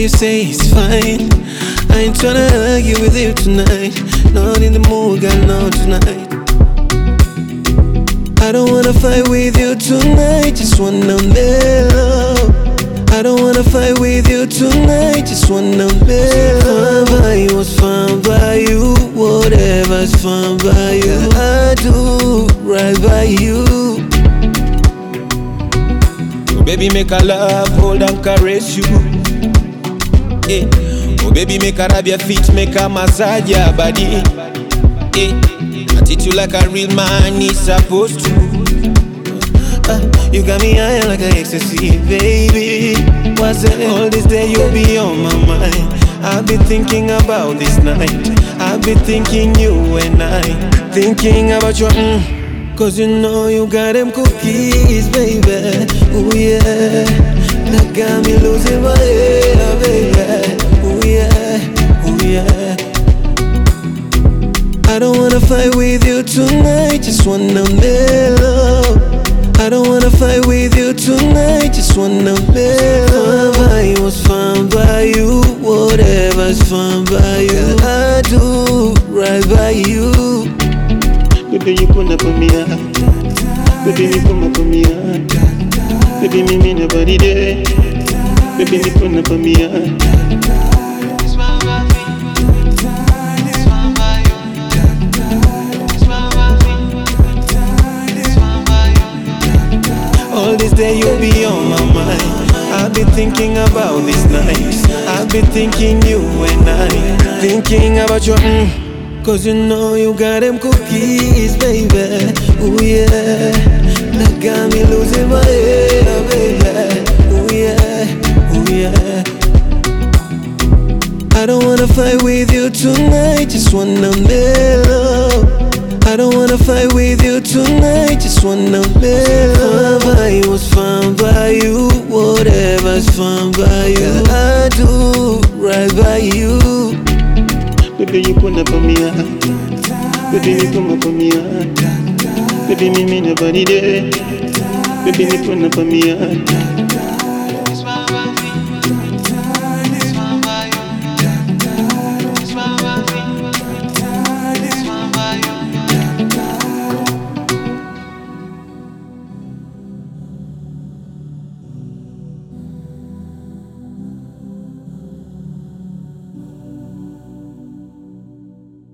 you say it's fine. I ain't tryna argue with you tonight. Not in the mood, girl, not tonight. I don't wanna fight with you tonight, just wanna mellow. I don't wanna fight with you tonight, just wanna mellow. Fine by you, what's fine by you, whatever's fine by you. I do right by you. Oh baby, make a love, hold and caress you. Yeah. Oh baby, make her rub your feet, make her massage your body. Yeah. I treat you like a real man is supposed to. You got me high like an ecstasy, baby. What's it? All this day you'll be on my mind. I've been thinking about this night. I've been thinking you and I. Thinking about your cause you know you got them cookies, baby. Ooh yeah, that got me losing my head, baby. Ooh yeah, ooh yeah. I don't wanna fight with you tonight, just wanna mellow. I don't wanna fight with you tonight, just wanna mellow. Fine by you, what's fine by you, whatever's fine by you. I do right by you. Baby, you put up on me hard. Baby, you put up on me hard. Baby, me mean nobody there. Baby, you put up on me hard. All this day you'll be on my mind. I've been thinking about this night. I've been thinking you and I. Thinking about your cause you know you got them cookies, baby. Ooh yeah, that got me losing my head, baby. Ooh yeah, ooh yeah. I don't wanna fight with you tonight, just wanna mellow. I don't wanna fight with you tonight, just wanna mellow. Fine by you, what's fine by you, whatever's fine by you. I do right by you. Baby, you put up on me hard. Baby, you put up on me hard. Baby, me mean nobody there. Baby, you put up on me hard.